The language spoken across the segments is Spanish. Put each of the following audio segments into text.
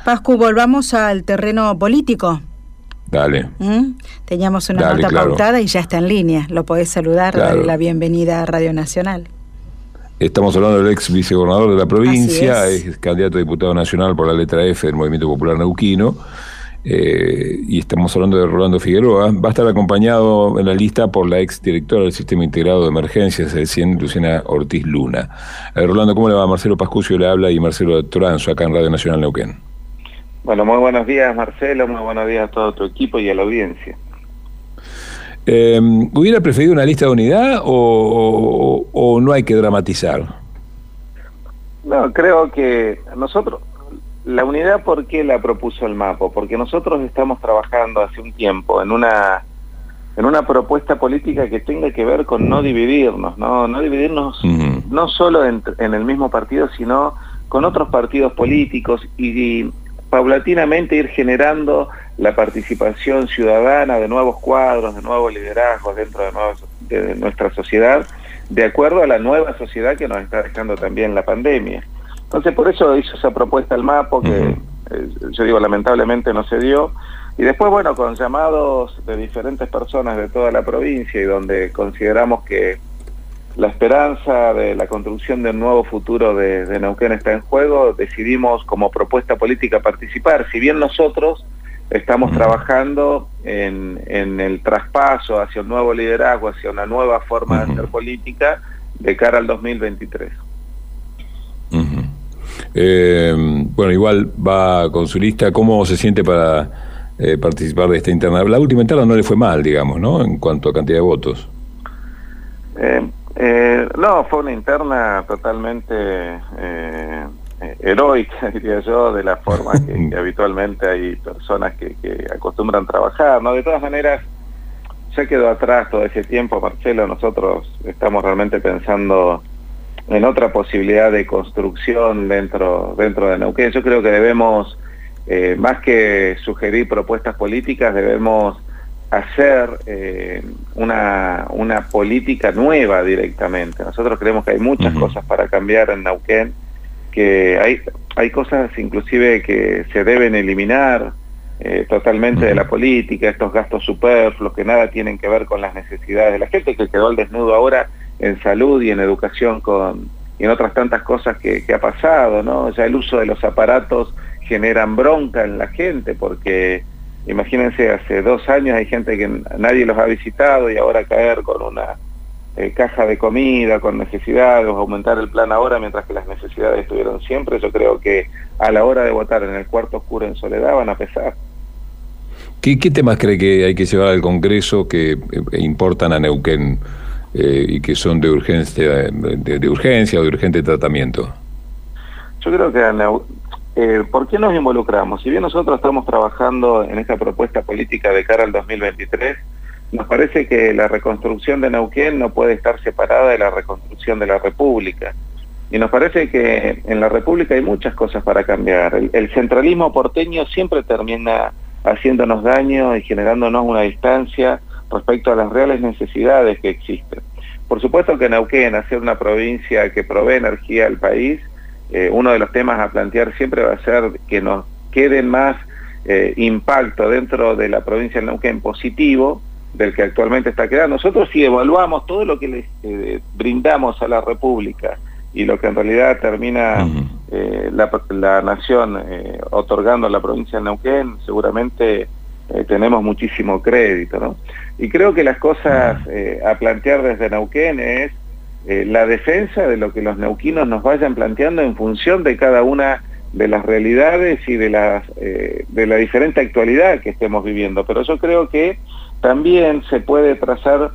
Pascu, volvamos al terreno político. Dale. Teníamos una nota pautada y ya está en línea. Lo podés saludar, darle la bienvenida a Radio Nacional. Estamos hablando del ex vicegobernador de la provincia, es candidato a diputado nacional por la letra F del Movimiento Popular Neuquino, y estamos hablando de Rolando Figueroa. Va a estar acompañado en la lista por la ex directora del Sistema Integrado de Emergencias, el CIEN, Luciana Ortiz Luna. Rolando, ¿cómo le va? Marcelo Pascucio le habla y Marcelo Toranzo, acá en Radio Nacional Neuquén. Bueno, muy buenos días, Marcelo, muy buenos días a todo tu equipo y a la audiencia. ¿Hubiera preferido una lista de unidad o no hay que dramatizar? No, creo que nosotros, la unidad, ¿por qué la propuso el MAPO? Porque nosotros estamos trabajando hace un tiempo en una propuesta política que tenga que ver con no dividirnos, no dividirnos no solo en el mismo partido, sino con otros partidos políticos y paulatinamente ir generando la participación ciudadana de nuevos cuadros, de nuevos liderazgos dentro de nuestra sociedad, de acuerdo a la nueva sociedad que nos está dejando también la pandemia. Entonces, por eso hizo esa propuesta el MAPO, que yo digo, lamentablemente no se dio, y después, bueno, con llamados de diferentes personas de toda la provincia y donde consideramos que la esperanza de la construcción de un nuevo futuro de Neuquén está en juego, decidimos como propuesta política participar. Si bien nosotros estamos trabajando en el traspaso hacia un nuevo liderazgo, hacia una nueva forma de hacer política de cara al 2023. Bueno, igual va con su lista. ¿Cómo se siente para participar de esta interna? La última interna no le fue mal, digamos, ¿no? En cuanto a cantidad de votos. No, fue una interna totalmente heroica, diría yo, de la forma que habitualmente hay personas que acostumbran trabajar, ¿no? De todas maneras, ya quedó atrás todo ese tiempo, Marcelo. Nosotros estamos realmente pensando en otra posibilidad de construcción dentro de Neuquén. Yo creo que debemos, más que sugerir propuestas políticas, debemos hacer una política nueva directamente. Nosotros creemos que hay muchas cosas para cambiar en Neuquén, que hay cosas inclusive que se deben eliminar totalmente de la política, estos gastos superfluos que nada tienen que ver con las necesidades de la gente, que quedó al desnudo ahora en salud y en educación y en otras tantas cosas que ha pasado, ¿no? Ya el uso de los aparatos generan bronca en la gente, porque imagínense, hace 2 años hay gente que nadie los ha visitado y ahora caer con una caja de comida, con necesidades, o aumentar el plan ahora mientras que las necesidades estuvieron siempre. Yo creo que a la hora de votar en el cuarto oscuro en soledad van a pesar. ¿Qué temas cree que hay que llevar al Congreso que importan a Neuquén y que son de urgencia o de urgente tratamiento? Yo creo que ¿por qué nos involucramos? Si bien nosotros estamos trabajando en esta propuesta política de cara al 2023, nos parece que la reconstrucción de Neuquén no puede estar separada de la reconstrucción de la República. Y nos parece que en la República hay muchas cosas para cambiar. El centralismo porteño siempre termina haciéndonos daño y generándonos una distancia respecto a las reales necesidades que existen. Por supuesto que Neuquén, al ser una provincia que provee energía al país, uno de los temas a plantear siempre va a ser que nos quede más impacto dentro de la provincia de Neuquén positivo del que actualmente está quedando. Nosotros, si evaluamos todo lo que les brindamos a la República y lo que en realidad termina la nación otorgando a la provincia de Neuquén, seguramente tenemos muchísimo crédito, ¿no? Y creo que las cosas a plantear desde Neuquén es la defensa de lo que los neuquinos nos vayan planteando en función de cada una de las realidades y de la diferente actualidad que estemos viviendo. Pero yo creo que también se puede trazar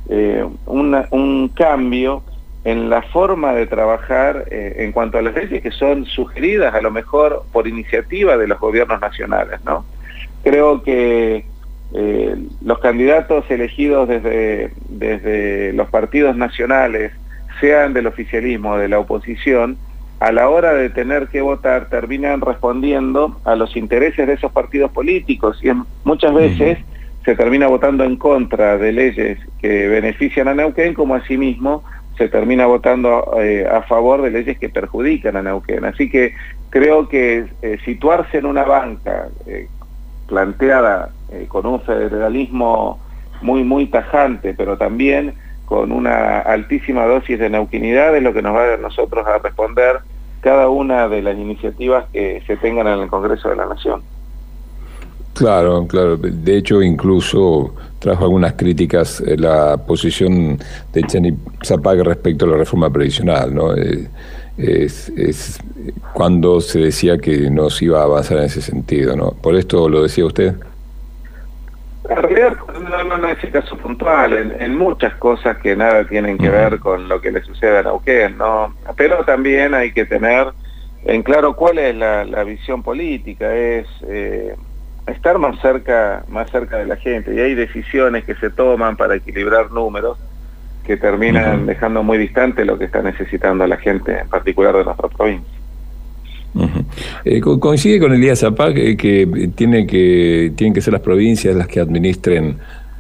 un cambio en la forma de trabajar en cuanto a las leyes que son sugeridas a lo mejor por iniciativa de los gobiernos nacionales, ¿no? Creo que los candidatos elegidos desde los partidos nacionales, sean del oficialismo o de la oposición, a la hora de tener que votar terminan respondiendo a los intereses de esos partidos políticos y muchas veces se termina votando en contra de leyes que benefician a Neuquén, como asimismo se termina votando a favor de leyes que perjudican a Neuquén. Así que creo que situarse en una banca planteada con un federalismo muy tajante, pero también con una altísima dosis de neuquinidad es lo que nos va a nosotros a responder cada una de las iniciativas que se tengan en el Congreso de la Nación. Claro, claro. De hecho, incluso trajo algunas críticas la posición de Chani Zapag respecto a la reforma previsional, ¿no? Es cuando se decía que no se iba a avanzar en ese sentido, ¿no? ¿Por esto lo decía usted? En realidad, no es el caso puntual, en muchas cosas que nada tienen que ver con lo que le sucede a Neuquén, ¿no? Pero también hay que tener en claro cuál es la visión política, es estar más cerca de la gente, y hay decisiones que se toman para equilibrar números que terminan dejando muy distante lo que está necesitando la gente, en particular de nuestra provincia. ¿Coincide con Elías Zapag que tienen que ser las provincias las que administren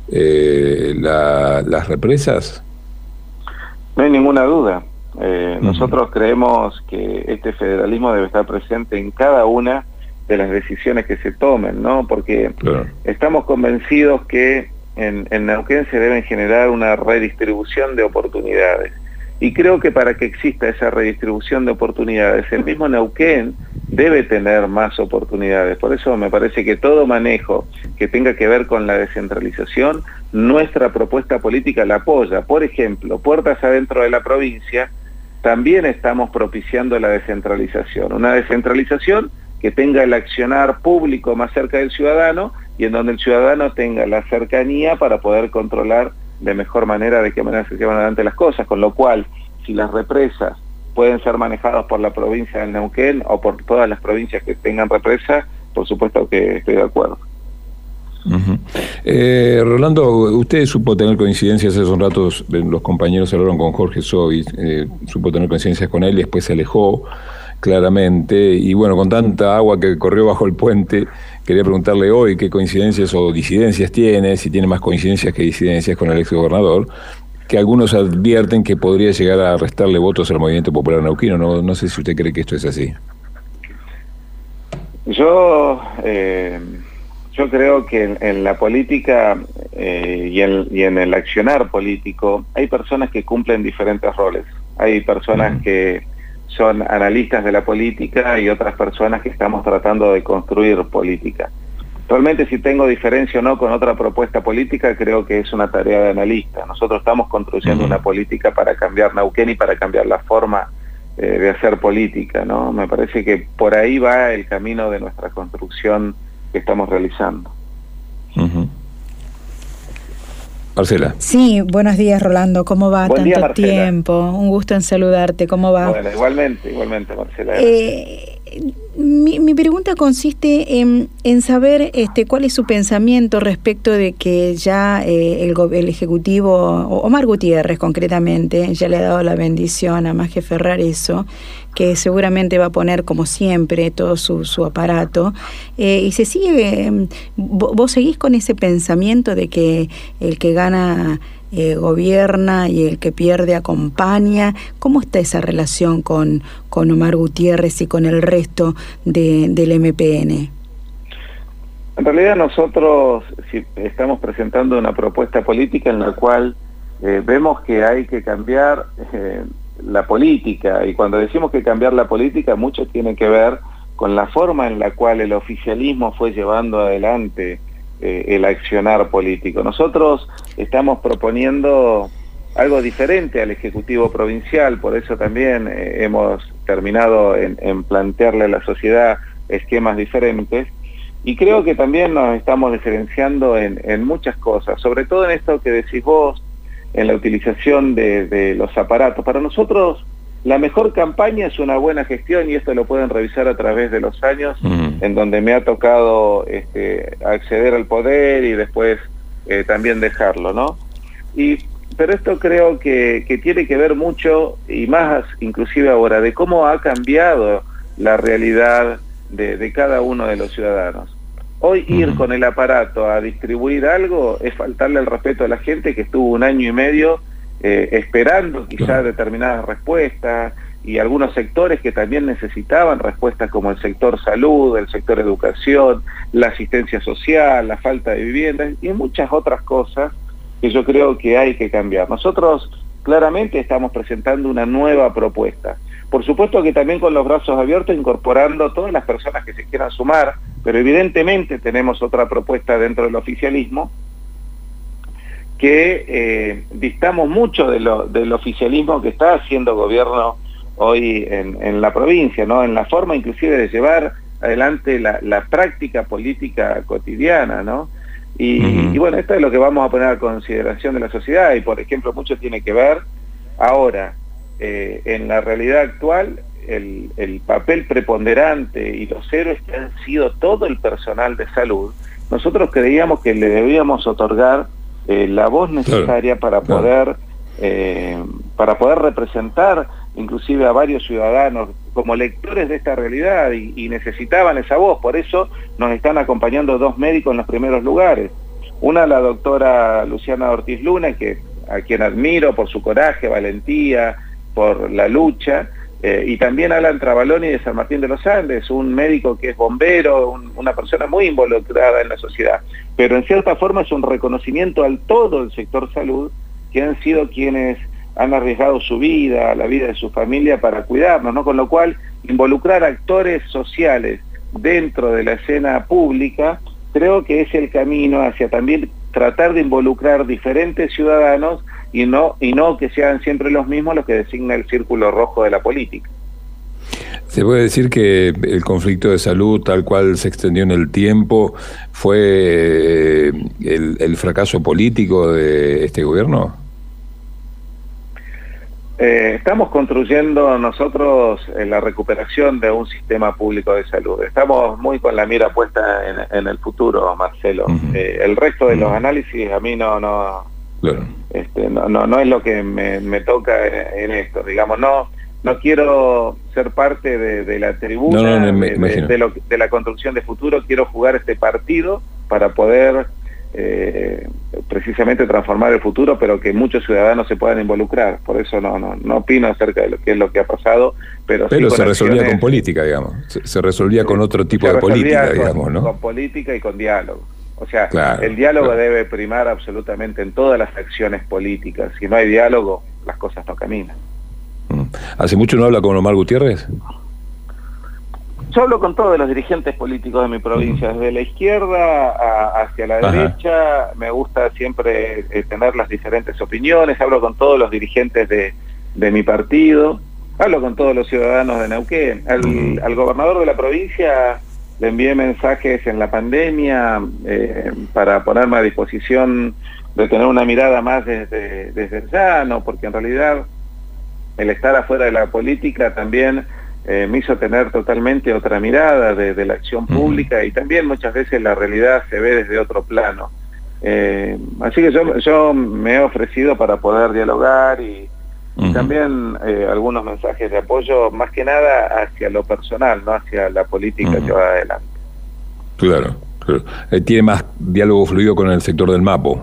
las represas? No hay ninguna duda. Nosotros creemos que este federalismo debe estar presente en cada una de las decisiones que se tomen, ¿no? Porque estamos convencidos que en Neuquén se deben generar una redistribución de oportunidades. Y creo que para que exista esa redistribución de oportunidades, el mismo Neuquén debe tener más oportunidades. Por eso me parece que todo manejo que tenga que ver con la descentralización, nuestra propuesta política la apoya. Por ejemplo, puertas adentro de la provincia, también estamos propiciando la descentralización. Una descentralización que tenga el accionar público más cerca del ciudadano y en donde el ciudadano tenga la cercanía para poder controlar de mejor manera de qué manera se llevan adelante las cosas, con lo cual, si las represas pueden ser manejadas por la provincia del Neuquén o por todas las provincias que tengan represa, por supuesto que estoy de acuerdo. Rolando, usted supo tener coincidencias hace un rato, los compañeros hablaron con Jorge Sobi, supo tener coincidencias con él y después se alejó claramente, y bueno, con tanta agua que corrió bajo el puente, quería preguntarle hoy qué coincidencias o disidencias tiene, si tiene más coincidencias que disidencias con el exgobernador, que algunos advierten que podría llegar a restarle votos al Movimiento Popular Neuquino. No sé si usted cree que esto es así. Yo creo que en la política y en el accionar político hay personas que cumplen diferentes roles. Hay personas que son analistas de la política y otras personas que estamos tratando de construir política. Realmente, si tengo diferencia o no con otra propuesta política, creo que es una tarea de analista. Nosotros estamos construyendo una política para cambiar Neuquén y para cambiar la forma de hacer política, ¿no? Me parece que por ahí va el camino de nuestra construcción que estamos realizando. Marcela. Sí, buenos días, Rolando. ¿Cómo va? Buen día, tanto Marcela. Tiempo. Un gusto en saludarte. ¿Cómo va? Bueno, igualmente, Marcela. Mi pregunta consiste en saber cuál es su pensamiento respecto de que ya el Ejecutivo, Omar Gutiérrez concretamente, ya le ha dado la bendición a Maje Ferrareso, que seguramente va a poner como siempre todo su aparato, y se sigue, vos seguís con ese pensamiento de que el que gana gobierna y el que pierde acompaña. ¿Cómo está esa relación con Omar Gutiérrez y con el resto del MPN? En realidad nosotros estamos presentando una propuesta política en la cual vemos que hay que cambiar la política, y cuando decimos que cambiar la política, mucho tiene que ver con la forma en la cual el oficialismo fue llevando adelante el accionar político. Nosotros estamos proponiendo algo diferente al Ejecutivo Provincial, por eso también hemos terminado en plantearle a la sociedad esquemas diferentes, y creo que también nos estamos diferenciando en muchas cosas, sobre todo en esto que decís vos, en la utilización de los aparatos. Para nosotros la mejor campaña es una buena gestión, y esto lo pueden revisar a través de los años en donde me ha tocado acceder al poder y después también dejarlo, ¿no? Pero esto creo que tiene que ver mucho, y más inclusive ahora, de cómo ha cambiado la realidad de cada uno de los ciudadanos. Hoy ir con el aparato a distribuir algo es faltarle el respeto a la gente que estuvo 1 año y medio esperando quizás determinadas respuestas, y algunos sectores que también necesitaban respuestas, como el sector salud, el sector educación, la asistencia social, la falta de viviendas y muchas otras cosas que yo creo que hay que cambiar. Nosotros claramente estamos presentando una nueva propuesta. Por supuesto que también con los brazos abiertos, incorporando todas las personas que se quieran sumar, pero evidentemente tenemos otra propuesta dentro del oficialismo que distamos mucho del oficialismo que está haciendo gobierno hoy en la provincia, ¿no? En la forma inclusive de llevar adelante la práctica política cotidiana, ¿no? Y bueno, esto es lo que vamos a poner a consideración de la sociedad, y por ejemplo mucho tiene que ver ahora en la realidad actual el papel preponderante y los héroes que han sido todo el personal de salud. Nosotros creíamos que le debíamos otorgar la voz necesaria para poder representar inclusive a varios ciudadanos como lectores de esta realidad, y necesitaban esa voz. Por eso nos están acompañando 2 médicos en los primeros lugares. Una, la doctora Luciana Ortiz Luna, a quien admiro por su coraje, valentía, por la lucha, y también Alan Travaloni de San Martín de los Andes, un médico que es bombero, una persona muy involucrada en la sociedad, pero en cierta forma es un reconocimiento al todo el sector salud, que han sido quienes han arriesgado su vida, la vida de su familia para cuidarnos, ¿no? Con lo cual, involucrar actores sociales dentro de la escena pública, creo que es el camino hacia también tratar de involucrar diferentes ciudadanos y no que sean siempre los mismos los que designa el círculo rojo de la política. ¿Se puede decir que el conflicto de salud, tal cual se extendió en el tiempo, fue el fracaso político de este gobierno? Estamos construyendo nosotros la recuperación de un sistema público de salud. Estamos muy con la mira puesta en el futuro, Marcelo. El resto de los análisis a mí no es lo que me toca en esto. Digamos, no quiero ser parte de la tribuna de la construcción de futuro. Quiero jugar este partido para poder precisamente transformar el futuro, pero que muchos ciudadanos se puedan involucrar. Por eso no opino acerca de lo que es lo que ha pasado, pero sí se resolvía con política, digamos. Se resolvía con otro tipo de política, digamos, ¿no? Con política y con diálogo. O sea, el diálogo debe primar absolutamente en todas las acciones políticas. Si no hay diálogo, las cosas no caminan. ¿Hace mucho no habla con Omar Gutiérrez? Yo hablo con todos los dirigentes políticos de mi provincia, desde la izquierda hacia la derecha. Me gusta siempre tener las diferentes opiniones. Hablo con todos los dirigentes de mi partido. Hablo con todos los ciudadanos de Neuquén. Al gobernador de la provincia le envié mensajes en la pandemia para ponerme a disposición de tener una mirada más desde el llano, porque en realidad el estar afuera de la política también me hizo tener totalmente otra mirada de la acción pública, y también muchas veces la realidad se ve desde otro plano. Así que yo me he ofrecido para poder dialogar y también algunos mensajes de apoyo, más que nada hacia lo personal, no hacia la política que va adelante. Claro. ¿Tiene más diálogo fluido con el sector del MAPO?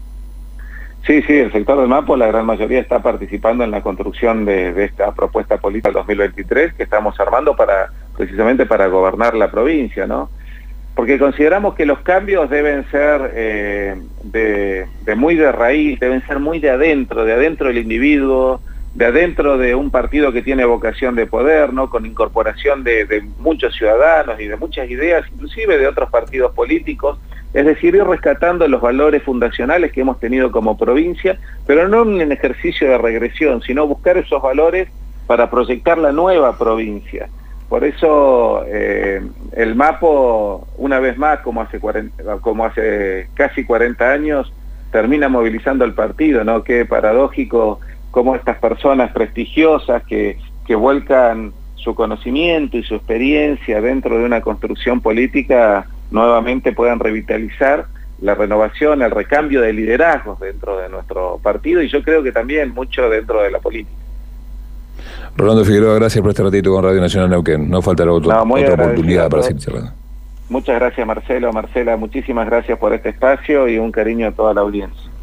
Sí, el sector del MAPO, la gran mayoría está participando en la construcción de esta propuesta política 2023 que estamos armando precisamente para gobernar la provincia, ¿no? Porque consideramos que los cambios deben ser muy de raíz, deben ser muy de adentro del individuo, de adentro de un partido que tiene vocación de poder, ¿no? Con incorporación de muchos ciudadanos y de muchas ideas, inclusive de otros partidos políticos. Es decir, ir rescatando los valores fundacionales que hemos tenido como provincia, pero no en ejercicio de regresión, sino buscar esos valores para proyectar la nueva provincia. Por eso el MAPO, una vez más, como hace casi 40 años, termina movilizando al partido, ¿no? Qué paradójico cómo estas personas prestigiosas que vuelcan su conocimiento y su experiencia dentro de una construcción política nuevamente puedan revitalizar la renovación, el recambio de liderazgos dentro de nuestro partido, y yo creo que también mucho dentro de la política. Rolando Figueroa, gracias por este ratito con Radio Nacional Neuquén. No faltará otra oportunidad para seguir charlando. Muchas gracias, Marcelo. Marcela, muchísimas gracias por este espacio y un cariño a toda la audiencia.